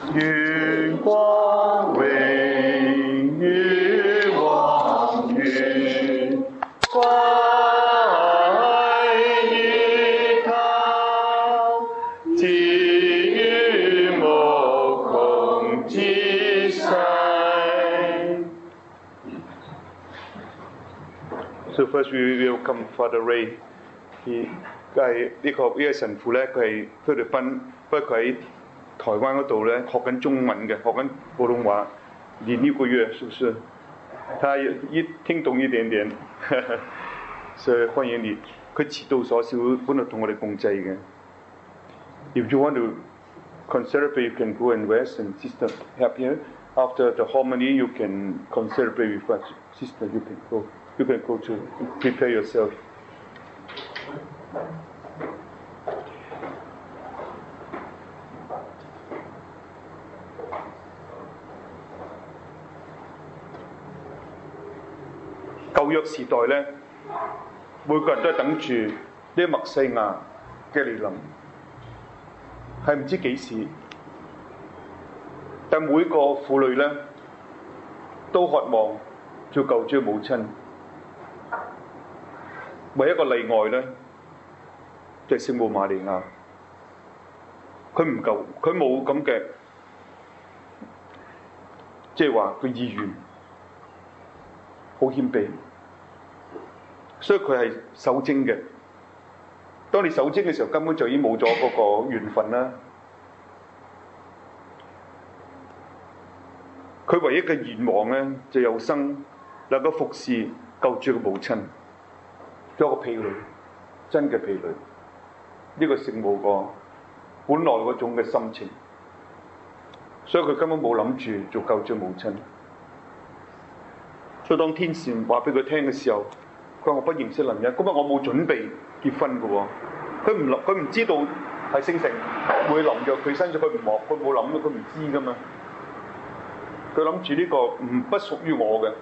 願光榮與王權歸於他，至於無窮之世。So first we welcome Father Ray. 呢個神父咧，佢係菲律賓，不過佢喺台灣嗰度咧學緊中文嘅，學緊普通話，連呢個月，是不是？他聽懂一點點，所以歡迎你。佢遲到咗少，本來同我哋共濟嘅。If you want to celebrate, you can go and rest, and sister help here. After the harmony, you can celebrate with us. Sister, you can go. You can go to prepare yourself. 舊約時代咧，每個人都係等住呢個默西亞嘅嚟臨，係唔知幾時。但每個婦女咧都渴望做救主嘅母親，唯一一個例外咧就係聖母瑪利亞，佢唔夠，佢冇咁嘅，即係話佢意願，好謙卑。所以佢係守貞嘅。當你守貞嘅時候，根本就已經冇咗嗰個緣分啦。佢唯一嘅願望咧，就有生能夠服侍救主嘅母親，做一個婢女，真嘅婢女。呢個聖母個本來嗰種嘅心情，所以佢根本冇諗住做救主嘅母親。所以當天使話俾佢聽嘅時候，佢話我不認識男人，今日我冇準備結婚嘅喎。佢唔知道係聖神會臨咗佢身上，佢冇諗到，佢唔知噶嘛。佢諗住呢個不屬於我嘅，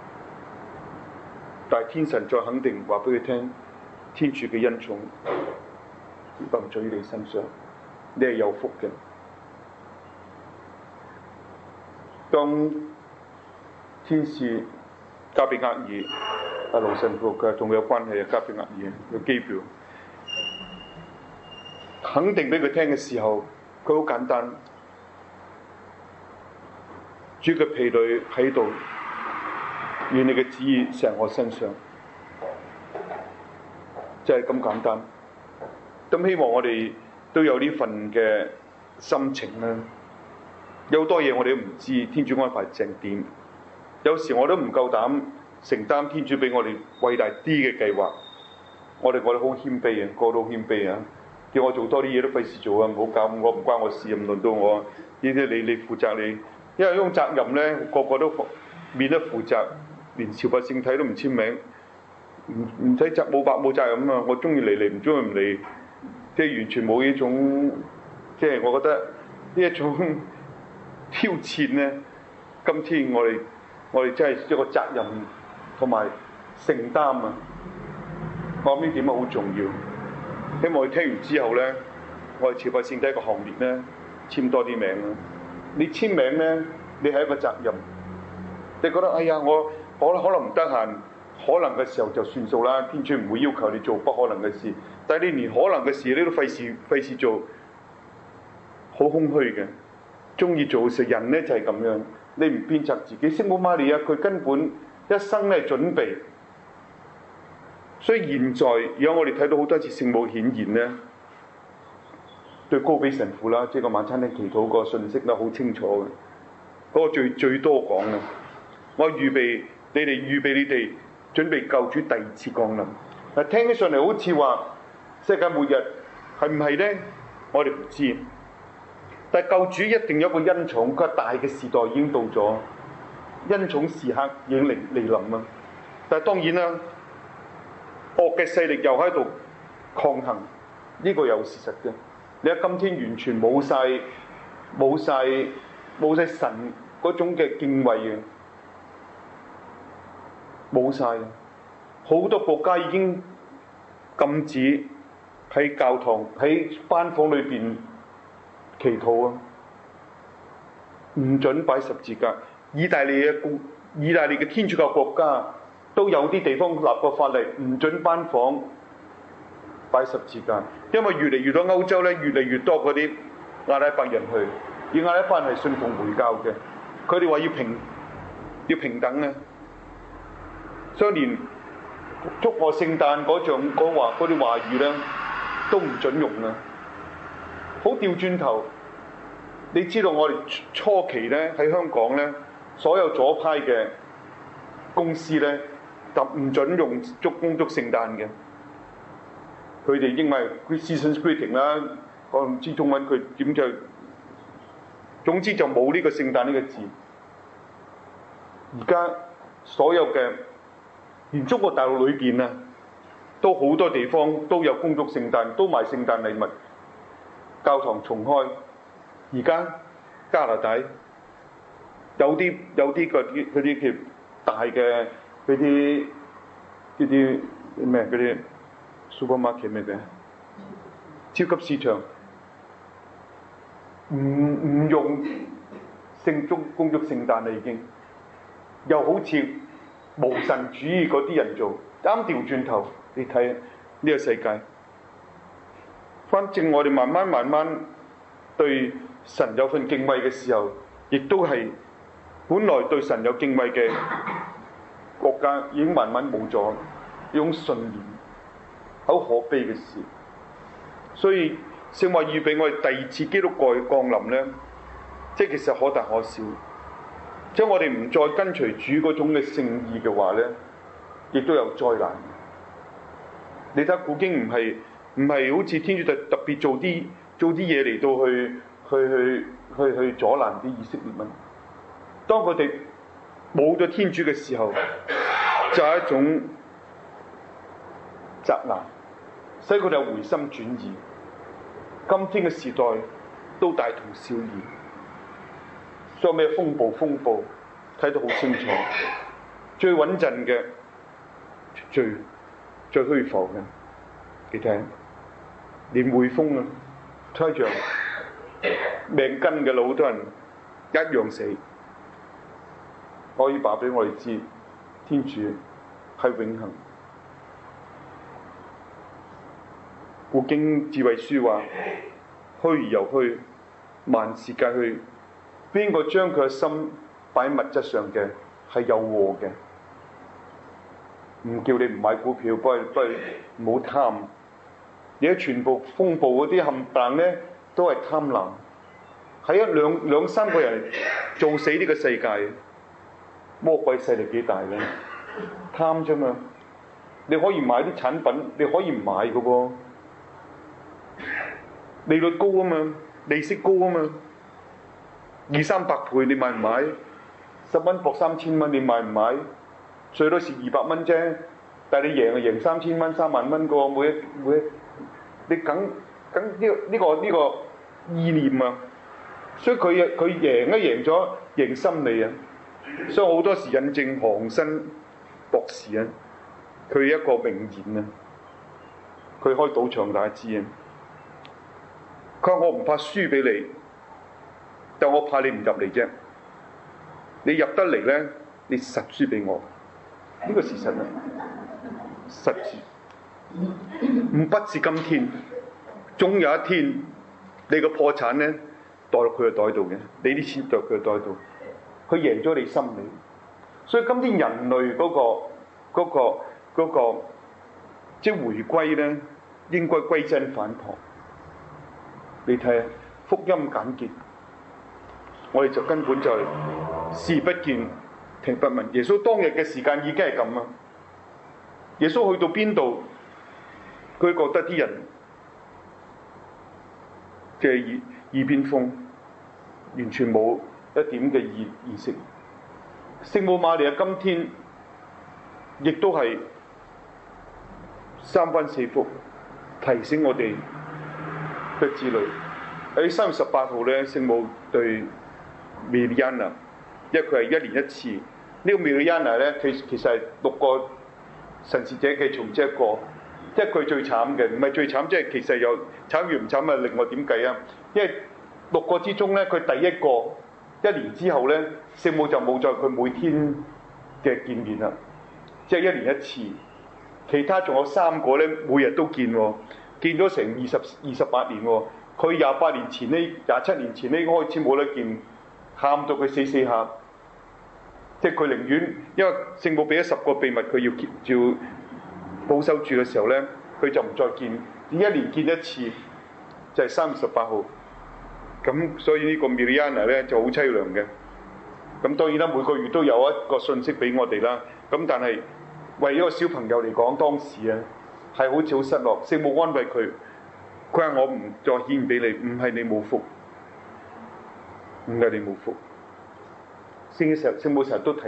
但係天神再肯定話俾佢聽，天主嘅恩寵臨在於你身上，你係有福嘅。當天使加俾額爾，阿盧神父佢同佢有關係啊，加俾額爾嘅機票，肯定俾佢聽嘅時候，佢好簡單，主嘅婢女喺度，願你嘅旨意成我身上，就係咁簡單。咁希望我哋都有呢份嘅心情啦。有好多嘢我哋都唔知天主安排成點，有時我都唔夠膽承擔天主俾我哋偉大啲嘅計劃。我哋好謙卑啊，個個都好謙卑啊，叫我做多啲嘢都費事做啊，唔好搞我，唔關我事，唔輪到我。呢啲你負責你，因為呢種責任咧，個個都免得負責，連朝拜聖體都唔簽名，唔使責冇責任啊！我中意嚟，唔中意唔嚟，即係完全冇呢種，即係我覺得呢一種挑戰咧。今天我哋真係一個責任同埋承擔啊！我諗呢點好重要。希望你聽完之後咧，我哋朝拜聖體個行列咧簽多啲名啦。你簽名咧，你係一個責任。你覺得哎呀，我可能唔得閒，可能嘅時候就算數啦。天主唔會要求你做不可能嘅事，但係你連可能嘅事你都費事做，好空虛嘅。中意做嘅時候，人咧就係咁樣。你唔鞭策自己，聖母瑪利亞佢根本一生咧準備。所以現在而家我哋睇到好多次聖母顯現咧，對高比神父啦，即係個晚餐廳祈禱個信息咧好清楚嘅，嗰個最多講嘅。我預備你哋準備救主第二次降臨。嗱，聽起上嚟好似話世界末日係唔係咧？我哋唔知。但係救主一定有一個恩寵，佢大嘅時代已經到咗，恩寵時刻已經嚟臨啦。但係當然啦，惡嘅勢力又喺度抗衡，呢個有事實嘅。你喺今天完全冇晒神嗰種嘅敬畏嘅，冇晒。好多國家已經禁止喺教堂喺班房裏邊祈禱啊！ 唔准擺十字架。意大利嘅天主教國家都有啲地方立過法例，唔准班房擺十字架，因為越嚟越多歐洲咧，越嚟越多嗰啲阿拉伯人去，而阿拉伯人係信奉回教嘅，佢哋話要平等嘅，所以連祝賀聖誕嗰啲話語咧都唔准用啊！好調轉頭，你知道我哋初期咧喺香港咧，所有左派嘅公司咧就唔准用恭祝聖誕嘅。佢哋英文係 season's greeting 啦，我唔知中文佢點就，總之就冇呢個聖誕呢個字。而家所有嘅連中國大陸裏邊啊，都好多地方都有恭祝聖誕，都賣聖誕禮物，教堂重開。而家加拿大有啲嗰啲叫大嘅嗰啲咩嗰啲 supermarket 咩嘅超級市場，唔用恭祝聖誕啦已經，又好似無神主義嗰啲人做，啱調轉頭你睇呢個世界。反正我哋慢慢對神有份敬畏嘅時候，亦都係本來對神有敬畏嘅國家已經慢慢冇咗呢種信念，好可悲嘅事。所以聖話預備我哋第二次基督降臨呢，即係其實可大可小。即係我哋唔再跟隨主嗰種嘅聖意嘅話呢，亦都有災難。你睇古經唔係好似天主特別做啲嘢嚟到去阻攔啲以色列民。當佢哋冇咗天主嘅時候，就係一種責難，所以佢哋有回心轉意。今天嘅時代都大同小異，所有咩風暴睇得好清楚。最穩陣嘅、最虛浮嘅，你睇，連匯豐啊、推象命根嘅好多人一樣死。可以話俾我哋知，天主係永恆。古經智慧書話：虛而又虛，萬事皆虛。邊個將佢嘅心擺喺物質上嘅，係有禍嘅。唔叫你唔買股票，不過唔好貪。而家全部風暴嗰啲冚唪唥咧，都係貪婪。係兩三個人做死呢個世界。魔鬼勢力幾大咧？貪啫嘛！你可以買啲產品，你可以唔買嘅喎。利率高啊嘛，利息高啊嘛，200-300倍你買唔買？10蚊博3000蚊，你買唔買？最多蝕200蚊啫，但係你贏就贏3000蚊、3萬蚊個每一，你梗呢個意念啊！所以佢贏咗，贏心理啊！所以好多時引證韓新博士啊，佢一個名言啊，佢開賭場大家知啊。佢話：我唔怕輸俾你，但我怕你唔入嚟啫。你入得嚟咧，你實輸俾我。呢個事實啊，實唔不是今天，終有一天你個破產咧，袋落佢嘅袋度嘅，你啲錢袋佢嘅袋度。佢贏咗你心理，所以今天人類嗰個即係回歸咧，應該歸真反叛。你睇下福音簡潔，我哋就根本就係視不見聽不聞。耶穌當日嘅時間已經係咁啊！耶穌去到邊度，佢覺得啲人即係耳邊風，完全冇一點嘅意識。聖母瑪利亞今天亦都係三番四復提醒我哋嘅子女。喺3月18號咧，聖母對米利安娜，因為佢係1年1次。呢個米利安娜咧，佢其實係6個神視者嘅從之一個，即係佢最慘嘅，唔係最慘，即係其實有慘與唔慘啊！另外點計啊？因為6個之中咧，佢第一個 1年之後咧，聖母就冇再佢每天嘅見面啦，即係1年1次。其他仲有3個咧，每日都見喎，見咗成28年喎。佢28年前呢，27年前呢開始冇得見，喊到佢死下。即係佢寧願，因為聖母俾咗10個秘密，佢要保守住嘅時候咧，佢就唔再見。1年見1次，就係3月18號。咁所以呢個 Mirjana 咧就好凄涼嘅。咁當然啦，每個月都有一個信息俾我哋啦。咁但係為咗個小朋友嚟講，當時啊係好似好失落。聖母安慰佢，佢話我唔再獻俾你，唔係你冇福，唔係你冇福。聖母成日都提，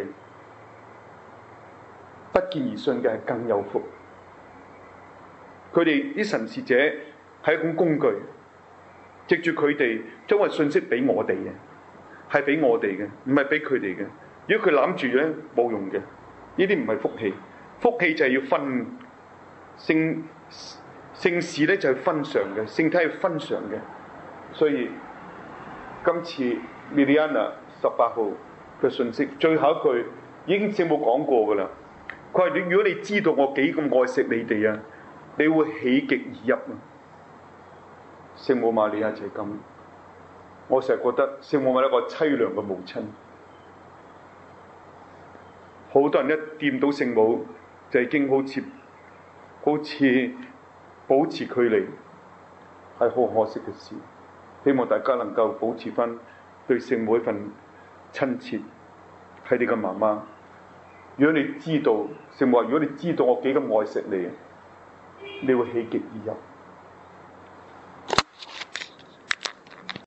不見而信嘅係更有福。佢哋啲神視者係一種工具，藉住佢哋將個信息俾我哋嘅，係俾我哋嘅，唔係俾佢哋嘅。如果佢攬住咧，冇用嘅。呢啲唔係福氣，福氣就係要分聖事咧就係分嘗嘅，聖體係分享嘅。所以今次 Mirjana 18號嘅信息最後一句已經聖母講過㗎啦。佢話：如果你知道我幾咁愛惜你哋啊，你會喜極而泣啊！聖母瑪利亞就係咁。我成日覺得聖母係一個凄涼嘅母親。好多人一掂到聖母就已經好似保持距離，係好可惜嘅事。希望大家能夠保持翻對聖母一份親切，係你嘅媽媽。如果你知道聖母話，如果你知道我幾咁愛惜你，你會喜極而泣。